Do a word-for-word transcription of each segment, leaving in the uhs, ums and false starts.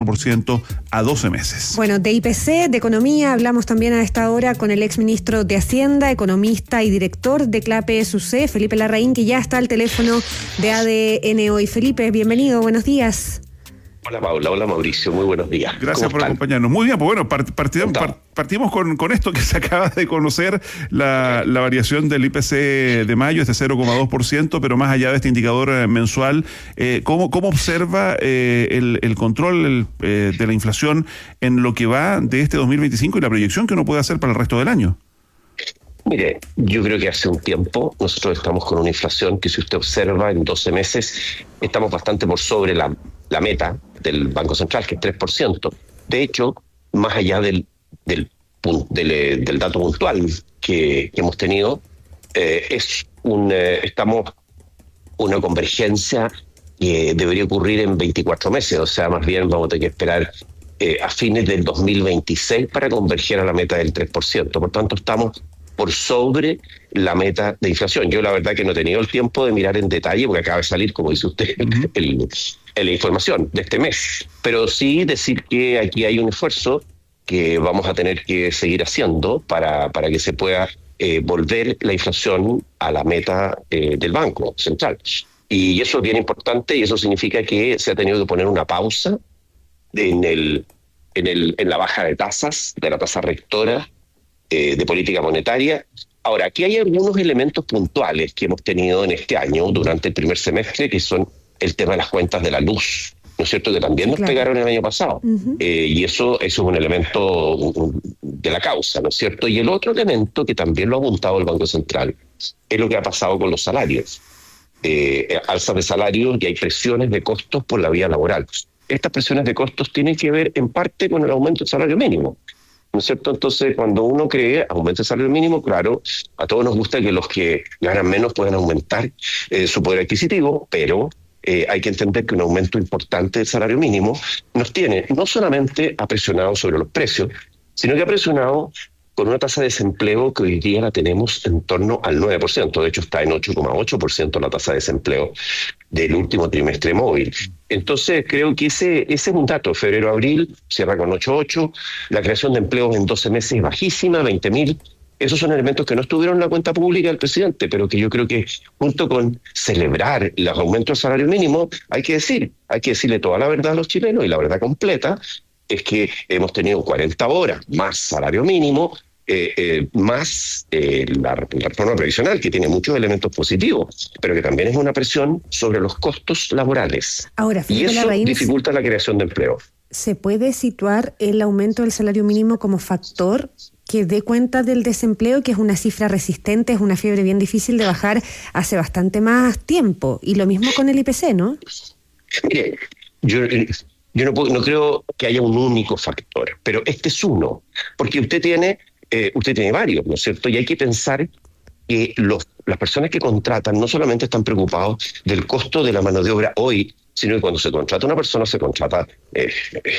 por ciento a doce meses. Bueno, de I P C, de economía, hablamos también a esta hora con el exministro de Hacienda, economista y director de CLAPE S U C, Felipe Larraín, que ya está al teléfono de A D N Hoy. Felipe, bienvenido, buenos días. Hola Paula, hola Mauricio, muy buenos días. Gracias por acompañarnos. Muy bien, pues bueno, part, partimos, part, partimos con, con esto que se acaba de conocer, la, la variación del I P C de mayo, este cero coma dos por ciento, pero más allá de este indicador eh, mensual, eh, ¿cómo, ¿cómo observa eh, el, el control el, eh, de la inflación en lo que va de este dos mil veinticinco y la proyección que uno puede hacer para el resto del año? Mire, yo creo que hace un tiempo nosotros estamos con una inflación que, si usted observa, en doce meses estamos bastante por sobre la, la meta del Banco Central, que es tres por ciento. De hecho, más allá del, del, del, del dato puntual que, que hemos tenido, eh, es un eh, estamos una convergencia que debería ocurrir en veinticuatro meses, o sea, más bien vamos a tener que esperar eh, a fines del dos mil veintiséis para converger a la meta del tres por ciento. Por tanto, estamos por sobre la meta de inflación. Yo la verdad que no he tenido el tiempo de mirar en detalle, porque acaba de salir, como dice usted, uh-huh. el, el, la información de este mes. Pero sí decir que aquí hay un esfuerzo que vamos a tener que seguir haciendo para, para que se pueda eh, volver la inflación a la meta eh, del Banco Central. Y eso es bien importante, y eso significa que se ha tenido que poner una pausa en, el, en, el, en la baja de tasas, de la tasa rectora, Eh, de política monetaria. Ahora, aquí hay algunos elementos puntuales que hemos tenido en este año, durante el primer semestre, que son el tema de las cuentas de la luz, ¿no es cierto?, que también nos claro. pegaron el año pasado. Uh-huh. Eh, y eso, eso es un elemento de la causa, ¿no es cierto? Y el otro elemento, que también lo ha apuntado el Banco Central, es lo que ha pasado con los salarios. Eh, alzas de salarios, y hay presiones de costos por la vía laboral. Estas presiones de costos tienen que ver en parte con el aumento del salario mínimo, ¿no es cierto? Entonces, cuando uno cree aumento el salario mínimo, claro, a todos nos gusta que los que ganan menos puedan aumentar eh, su poder adquisitivo, pero eh, hay que entender que un aumento importante del salario mínimo nos tiene no solamente ha presionado sobre los precios, sino que ha presionado con una tasa de desempleo que hoy día la tenemos en torno al nueve por ciento. De hecho, está en ocho coma ocho por ciento la tasa de desempleo del último trimestre móvil. Entonces, creo que ese, ese es un dato. Febrero-abril cierra con ocho coma ocho. La creación de empleos en doce meses es bajísima, veinte mil. Esos son elementos que no estuvieron en la cuenta pública del presidente, pero que yo creo que, junto con celebrar el aumento del salario mínimo, hay que decir, hay que decirle toda la verdad a los chilenos, y la verdad completa es que hemos tenido cuarenta horas más salario mínimo, Eh, eh, más eh, la, la reforma previsional, que tiene muchos elementos positivos, pero que también es una presión sobre los costos laborales. Ahora, y eso Larraín, dificulta la creación de empleo. ¿Se puede situar el aumento del salario mínimo como factor que dé cuenta del desempleo, que es una cifra resistente, es una fiebre bien difícil de bajar hace bastante más tiempo? Y lo mismo con el I P C, ¿no? Mire, yo... Yo no, puedo, no creo que haya un único factor, pero este es uno, porque usted tiene, eh, usted tiene varios, ¿no es cierto? Y hay que pensar que los, las personas que contratan no solamente están preocupados del costo de la mano de obra hoy, sino que cuando se contrata una persona, se contrata eh,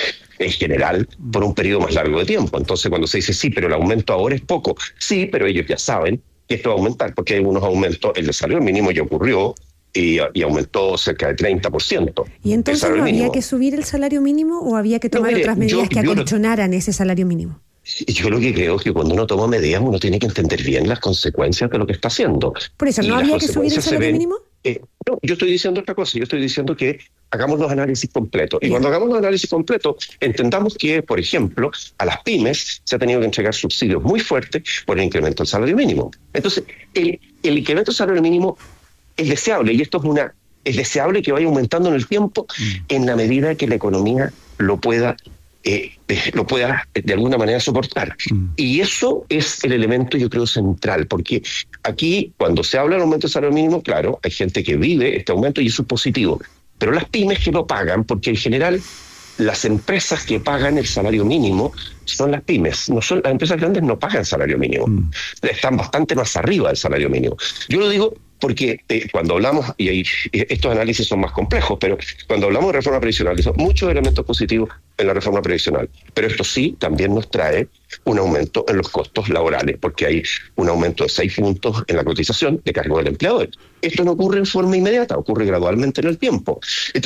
en general por un periodo más largo de tiempo. Entonces, cuando se dice, sí, pero el aumento ahora es poco, sí, pero ellos ya saben que esto va a aumentar, porque hay unos aumentos, el de salario mínimo ya ocurrió, Y, y aumentó cerca del treinta por ciento. ¿Y entonces no había mínimo. que subir el salario mínimo, o había que tomar no, mire, otras medidas yo, que acolchonaran ese salario mínimo? Yo lo que creo es que cuando uno toma medidas, uno tiene que entender bien las consecuencias de lo que está haciendo. ¿Por eso no y había que subir el salario ven, mínimo? Eh, no, yo estoy diciendo otra cosa. Yo estoy diciendo que hagamos los análisis completos. Y yeah. cuando hagamos los análisis completos, entendamos que, por ejemplo, a las pymes se ha tenido que entregar subsidios muy fuertes por el incremento del salario mínimo. Entonces, el, el incremento del salario mínimo es deseable, y esto es una... es deseable que vaya aumentando en el tiempo mm. en la medida que la economía lo pueda, eh, lo pueda de alguna manera soportar. Mm. Y eso es el elemento, yo creo, central, porque aquí, cuando se habla del aumento del salario mínimo, claro, hay gente que vive este aumento y eso es positivo, pero las pymes que lo pagan, porque en general las empresas que pagan el salario mínimo son las pymes, no son las empresas grandes, no pagan salario mínimo, mm. están bastante más arriba del salario mínimo. Yo lo digo porque eh, cuando hablamos, y ahí, estos análisis son más complejos, pero cuando hablamos de reforma previsional, son muchos elementos positivos en la reforma previsional, pero esto sí también nos trae un aumento en los costos laborales, porque hay un aumento de seis puntos en la cotización de cargo del empleador. Esto no ocurre en forma inmediata, ocurre gradualmente en el tiempo. Entonces,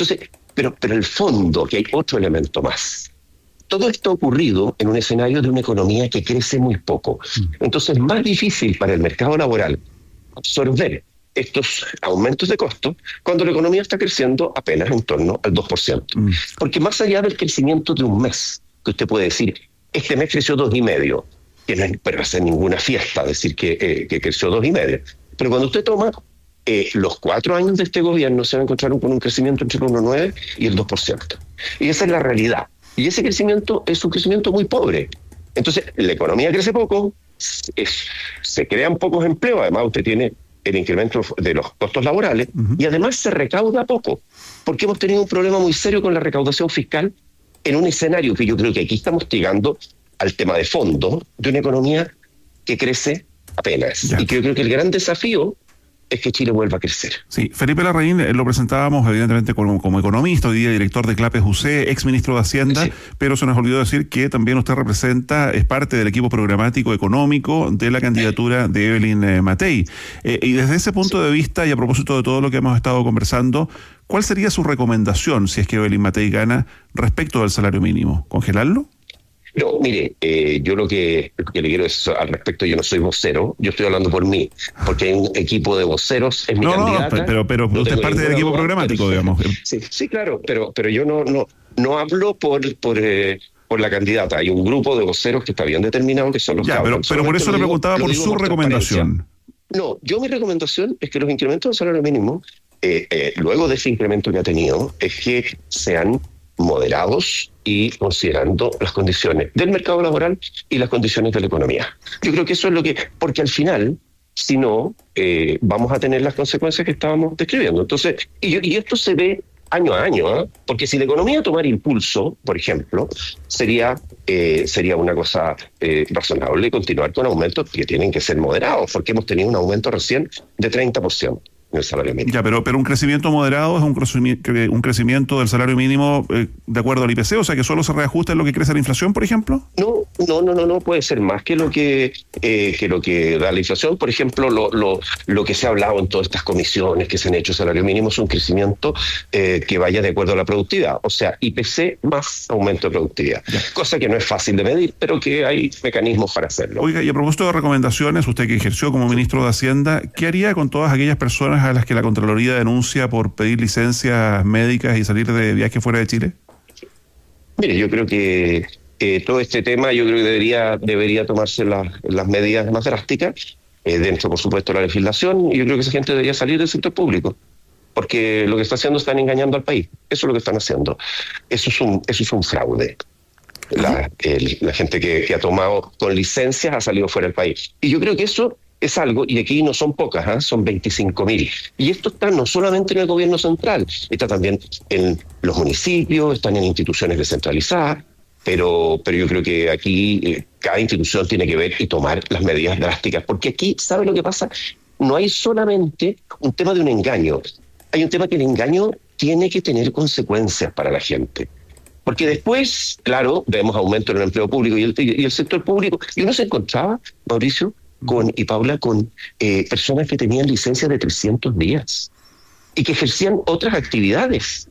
Pero, pero el fondo, que hay otro elemento más. Todo esto ha ocurrido en un escenario de una economía que crece muy poco. Entonces es más difícil para el mercado laboral absorber estos aumentos de costos cuando la economía está creciendo apenas en torno al dos por ciento. Mm. Porque más allá del crecimiento de un mes, que usted puede decir, este mes creció dos y medio, que no es para hacer ninguna fiesta decir que, eh, que creció dos y medio. Pero cuando usted toma eh, los cuatro años de este gobierno, se va a encontrar con un crecimiento entre el uno coma nueve y el dos por ciento. Y esa es la realidad. Y ese crecimiento es un crecimiento muy pobre. Entonces, la economía crece poco, es, se crean pocos empleos, además usted tiene el incremento de los costos laborales, uh-huh. y además se recauda poco, porque hemos tenido un problema muy serio con la recaudación fiscal en un escenario que yo creo que aquí estamos llegando al tema de fondo de una economía que crece apenas. Ya. Y que yo creo que el gran desafío es que Chile vuelva a crecer. Sí, Felipe Larraín eh, lo presentábamos evidentemente como, como economista, hoy día director de Clapes U C, ex ministro de Hacienda, sí. pero se nos olvidó decir que también usted representa, es parte del equipo programático económico de la candidatura de Evelyn eh, Matei. Eh, y desde ese punto sí. de vista, y a propósito de todo lo que hemos estado conversando, ¿cuál sería su recomendación si es que Evelyn Matei gana respecto del salario mínimo? ¿Congelarlo? No, mire, eh, yo lo que, lo que le quiero es al respecto, yo no soy vocero, yo estoy hablando por mí, porque hay un equipo de voceros, es mi no, candidata. No, pero, pero no usted es parte del equipo duda, programático, pero, digamos. Sí, sí, claro, pero, pero yo no, no, no hablo por, por, eh, por la candidata. Hay un grupo de voceros que está bien determinado, que son los ya, que pero, pero por eso le preguntaba por su recomendación. No, yo mi recomendación es que los incrementos del salario mínimo, eh, eh, luego de ese incremento que ha tenido, es que sean moderados y considerando las condiciones del mercado laboral y las condiciones de la economía. Yo creo que eso es lo que... Porque al final, si no, eh, vamos a tener las consecuencias que estábamos describiendo. Entonces, y, y esto se ve año a año, ¿eh? Porque si la economía tomara impulso, por ejemplo, sería, eh, sería una cosa eh, razonable continuar con aumentos que tienen que ser moderados, porque hemos tenido un aumento recién de treinta por ciento. El salario mínimo. Ya, pero, pero un crecimiento moderado es un crecimiento, un crecimiento del salario mínimo eh, de acuerdo al I P C, o sea que solo se reajusta en lo que crece la inflación, por ejemplo. No, no, no, no, no puede ser más que lo que eh, que lo que da la inflación. Por ejemplo, lo, lo, lo que se ha hablado en todas estas comisiones que se han hecho salario mínimo es un crecimiento eh, que vaya de acuerdo a la productividad, o sea, I P C más aumento de productividad, ya. Cosa que no es fácil de medir, pero que hay mecanismos para hacerlo. Oiga, y a propósito de recomendaciones, usted que ejerció como ministro de Hacienda, ¿qué haría con todas aquellas personas a las que la Contraloría denuncia por pedir licencias médicas y salir de viaje fuera de Chile? Mire, yo creo que eh, todo este tema, yo creo que debería debería tomarse la, las medidas más drásticas, eh, dentro, por supuesto, de la legislación, y yo creo que esa gente debería salir del sector público, porque lo que está haciendo, están engañando al país. Eso es lo que están haciendo. Eso es un, eso es un fraude. La, el, la gente que, que ha tomado con licencias ha salido fuera del país. Y yo creo que eso es algo, y aquí no son pocas, ¿eh? Son veinticinco mil. Y esto está no solamente en el gobierno central, está también en los municipios, están en instituciones descentralizadas, pero, pero yo creo que aquí eh, cada institución tiene que ver y tomar las medidas drásticas, porque aquí, ¿sabe lo que pasa? No hay solamente un tema de un engaño, hay un tema que el engaño tiene que tener consecuencias para la gente. Porque después, claro, vemos aumento en el empleo público y el, y el sector público, y uno se encontraba, Mauricio, con y Paula, con eh, personas que tenían licencias de trescientos días y que ejercían otras actividades,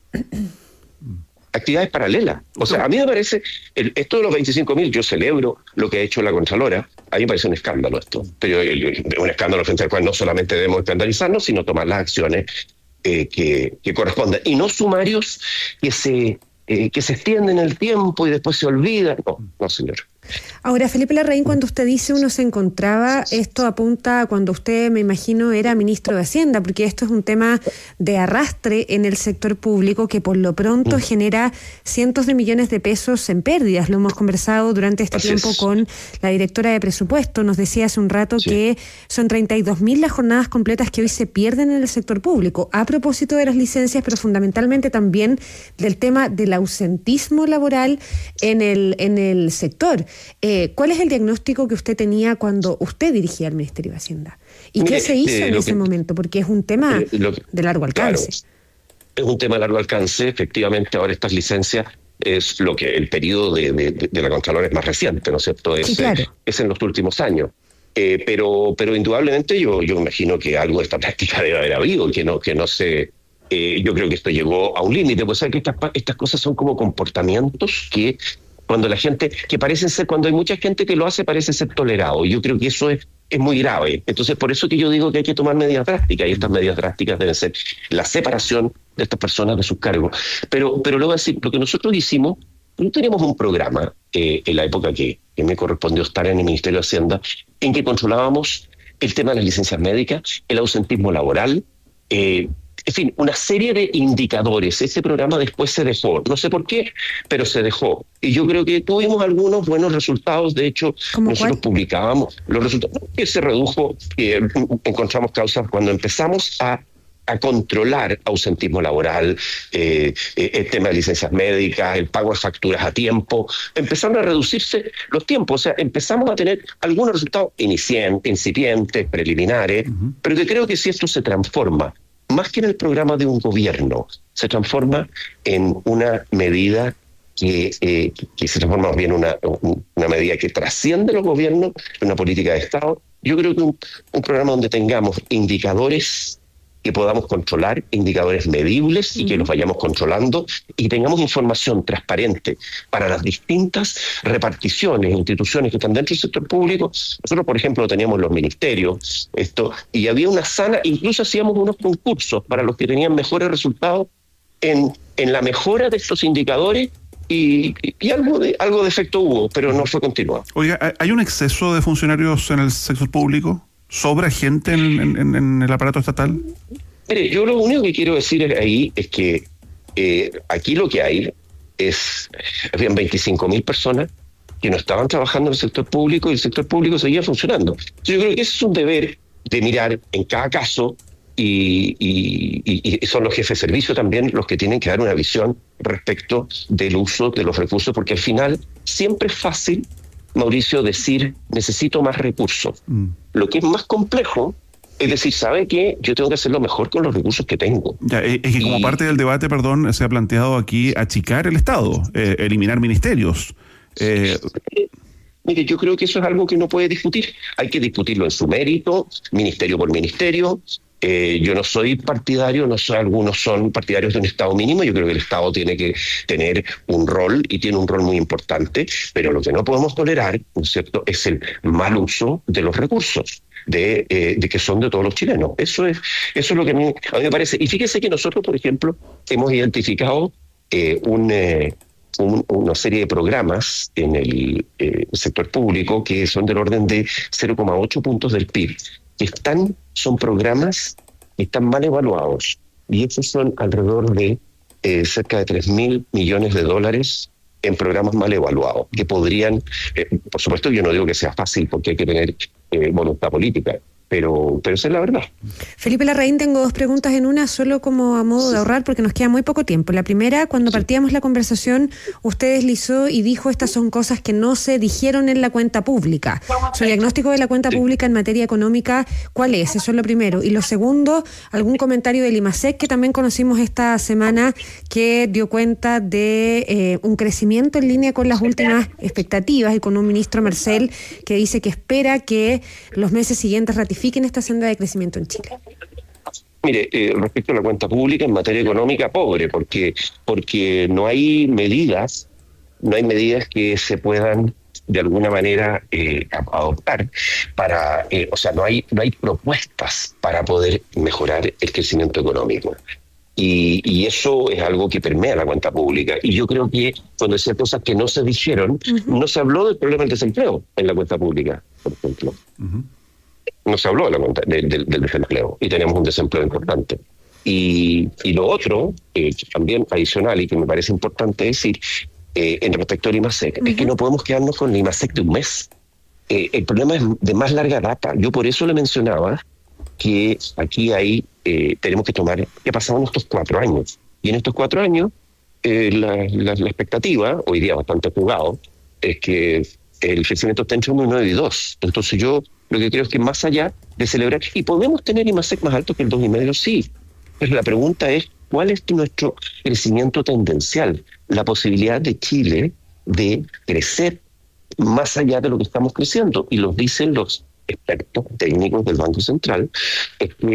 actividades paralelas. O sea, a mí me parece, el, esto de los veinticinco mil, yo celebro lo que ha hecho la Contralora, a mí me parece un escándalo esto, pero el, un escándalo frente al cual no solamente debemos escandalizarnos, sino tomar las acciones eh, que, que correspondan, y no sumarios que se, eh, que se extienden en el tiempo y después se olvidan. No, no, señor. Ahora, Felipe Larraín, cuando usted dice uno se encontraba, esto apunta a cuando usted, me imagino, era ministro de Hacienda, porque esto es un tema de arrastre en el sector público que por lo pronto mm. genera cientos de millones de pesos en pérdidas. Lo hemos conversado durante este Así tiempo es. con la directora de presupuesto. Nos decía hace un rato sí. que son treinta y dos mil las jornadas completas que hoy se pierden en el sector público. A propósito de las licencias, pero fundamentalmente también del tema del ausentismo laboral en el, en el sector. Eh, ¿Cuál es el diagnóstico que usted tenía cuando usted dirigía el Ministerio de Hacienda? ¿Y Mire, qué se hizo eh, en ese que, momento? Porque es un tema eh, lo, de largo alcance. Claro, es un tema de largo alcance. Efectivamente, ahora estas licencias es lo que el periodo de, de, de la Contralora es más reciente, ¿no es cierto? Es, sí, claro. eh, es en los últimos años. Eh, pero, pero indudablemente yo, yo imagino que algo de esta práctica debe haber habido, que no, que no se... Eh, yo creo que esto llegó a un límite, pues sabes que estas, estas cosas son como comportamientos que cuando la gente, que parecen ser, cuando hay mucha gente que lo hace, parece ser tolerado. Yo creo que eso es, es muy grave. Entonces, por eso que yo digo que hay que tomar medidas drásticas, y estas medidas drásticas deben ser la separación de estas personas de sus cargos. Pero, pero luego decir, lo que nosotros hicimos, nosotros teníamos un programa eh, en la época que, que me correspondió estar en el Ministerio de Hacienda, en que controlábamos el tema de las licencias médicas, el ausentismo laboral, eh, en fin, una serie de indicadores. Ese programa después se dejó, no sé por qué, pero se dejó. Y yo creo que tuvimos algunos buenos resultados. De hecho, nosotros cuál? publicábamos los resultados, que se redujo, que encontramos causas cuando empezamos a a controlar ausentismo laboral, eh, eh, el tema de licencias médicas, el pago de facturas a tiempo. Empezaron a reducirse los tiempos, o sea, empezamos a tener algunos resultados incipientes, incipientes preliminares, uh-huh. pero que creo que si esto se transforma, más que en el programa de un gobierno, se transforma en una medida que, eh, que se transforma más bien en una, una medida que trasciende los gobiernos, una política de Estado. Yo creo que un, un programa donde tengamos indicadores que podamos controlar, indicadores medibles y que los vayamos controlando y tengamos información transparente para las distintas reparticiones, instituciones que están dentro del sector público. Nosotros, por ejemplo, teníamos los ministerios, esto, y había una sana, incluso hacíamos unos concursos para los que tenían mejores resultados en, en la mejora de estos indicadores. Y, y algo de algo de efecto hubo, pero no fue continuado. Oiga, ¿hay un exceso de funcionarios en el sector público? ¿Sobra gente en, en, en el aparato estatal? Mire, yo lo único que quiero decir ahí es que eh, aquí lo que hay es, habían veinticinco mil personas que no estaban trabajando en el sector público y el sector público seguía funcionando. Yo creo que ese es un deber de mirar en cada caso y, y, y, y son los jefes de servicio también los que tienen que dar una visión respecto del uso de los recursos, porque al final siempre es fácil, Mauricio, decir necesito más recursos. Mm. Lo que es más complejo es decir, ¿sabe qué? Yo tengo que hacerlo mejor con los recursos que tengo. Ya, es que y... como parte del debate, perdón, se ha planteado aquí achicar el Estado, eh, eliminar ministerios. Eh... Mire, yo creo que eso es algo que no puede discutir. Hay que discutirlo en su mérito, ministerio por ministerio. Eh, yo no soy partidario, no sé, algunos son partidarios de un Estado mínimo. Yo creo que el Estado tiene que tener un rol y tiene un rol muy importante, pero lo que no podemos tolerar, ¿no es cierto?, es el mal uso de los recursos de, eh, de que son de todos los chilenos. Eso es, eso es lo que a mí, a mí me parece. Y fíjese que nosotros, por ejemplo, hemos identificado eh, un, eh, un, una serie de programas en el eh, sector público que son del orden de cero coma ocho puntos del P I B. Están, son programas que están mal evaluados y esos son alrededor de eh, cerca de tres mil millones de dólares en programas mal evaluados, que podrían, eh, por supuesto yo no digo que sea fácil porque hay que tener eh, voluntad política, pero, pero esa es la verdad. Felipe Larraín, tengo dos preguntas en una, solo como a modo de ahorrar, porque nos queda muy poco tiempo. La primera, cuando partíamos la conversación, usted deslizó y dijo estas son cosas que no se dijeron en la cuenta pública. Su diagnóstico de la cuenta sí. pública en materia económica, ¿cuál es? Eso es lo primero. Y lo segundo, algún comentario del IMASEC, que también conocimos esta semana, que dio cuenta de eh, un crecimiento en línea con las últimas expectativas y con un ministro Marcel que dice que espera que los meses siguientes ratifiquen esta senda de crecimiento en Chile. Mire, eh, respecto a la cuenta pública en materia económica, pobre, porque porque no hay medidas, no hay medidas que se puedan de alguna manera eh, adoptar para, eh, o sea, no hay no hay propuestas para poder mejorar el crecimiento económico. Y, y eso es algo que permea la cuenta pública. Y yo creo que cuando decía cosas que no se dijeron, uh-huh. no se habló del problema del desempleo en la cuenta pública, por ejemplo. Uh-huh. No se habló de la cuenta, de, de, del desempleo y tenemos un desempleo importante. Y, y lo otro, eh, también adicional y que me parece importante decir, eh, en respecto al IMASEC, uh-huh. es que no podemos quedarnos con el IMASEC de un mes. Eh, el problema es de más larga data. Yo por eso le mencionaba que aquí hay, eh, tenemos que tomar, que pasaron estos cuatro años. Y en estos cuatro años, eh, la, la, la expectativa, hoy día bastante jugado, es que el crecimiento está entre uno y nueve y dos. Entonces yo lo que creo es que más allá de celebrar, y podemos tener IMASEC más alto que el dos y medio, sí, pero la pregunta es, ¿cuál es nuestro crecimiento tendencial? La posibilidad de Chile de crecer más allá de lo que estamos creciendo, y lo dicen los expertos técnicos del Banco Central, es que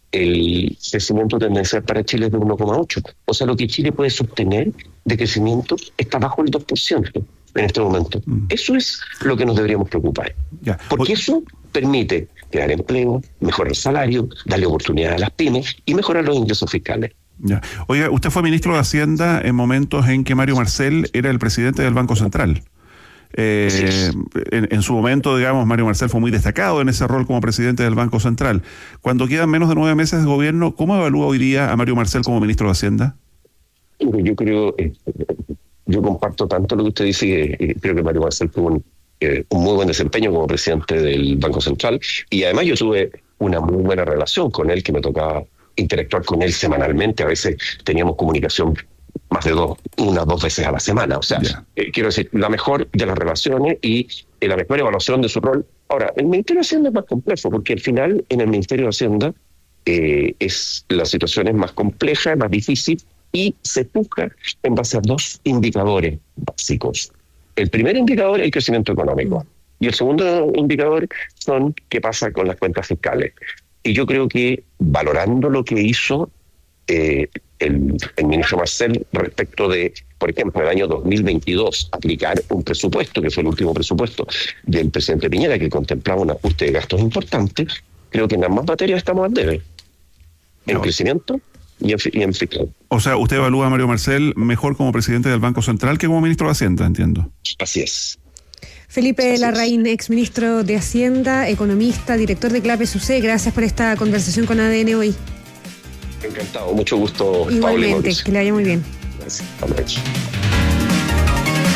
el crecimiento tendencial para Chile es de uno coma ocho. O sea, lo que Chile puede sostener de crecimiento está bajo el dos por ciento en este momento. Mm. Eso es lo que nos deberíamos preocupar. Ya. Porque eso permite crear empleo, mejorar el salario, darle oportunidad a las pymes y mejorar los ingresos fiscales. Ya. Oiga, usted fue ministro de Hacienda en momentos en que Mario Marcel era el presidente del Banco Central. Eh, en, en su momento, digamos, Mario Marcel fue muy destacado en ese rol como presidente del Banco Central. Cuando quedan menos de nueve meses de gobierno, ¿cómo evalúa hoy día a Mario Marcel como ministro de Hacienda? Yo creo, eh, yo comparto tanto lo que usted dice, que eh, creo que Mario Marcel tuvo un, eh, un muy buen desempeño como presidente del Banco Central, y además yo tuve una muy buena relación con él, que me tocaba interactuar con él semanalmente. A veces teníamos comunicación más de dos, unas dos veces a la semana. O sea, yeah. eh, quiero decir, la mejor de las relaciones y eh, la mejor evaluación de su rol. Ahora, el Ministerio de Hacienda es más complejo, porque al final en el Ministerio de Hacienda eh, es la situación es más compleja, es más difícil, y se busca en base a dos indicadores básicos. El primer indicador es el crecimiento económico, y el segundo indicador son qué pasa con las cuentas fiscales. Y yo creo que valorando lo que hizo eh, el, el ministro Marcel respecto de, por ejemplo, el año dos mil veintidós, aplicar un presupuesto, que fue el último presupuesto del presidente Piñera, que contemplaba un ajuste de gastos importantes, creo que en ambas materias estamos al debe, en no. crecimiento y en, y en fiscal. O sea, usted evalúa a Mario Marcel mejor como presidente del Banco Central que como ministro de Hacienda, entiendo. Así es. Felipe Larraín, exministro de Hacienda, economista, director de CLAPES U C, gracias por esta conversación con A D N hoy. Encantado, mucho gusto. Igualmente, que le vaya muy bien. Gracias.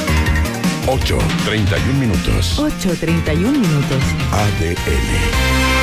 ocho treinta y un minutos. ocho treinta y un minutos. A D N.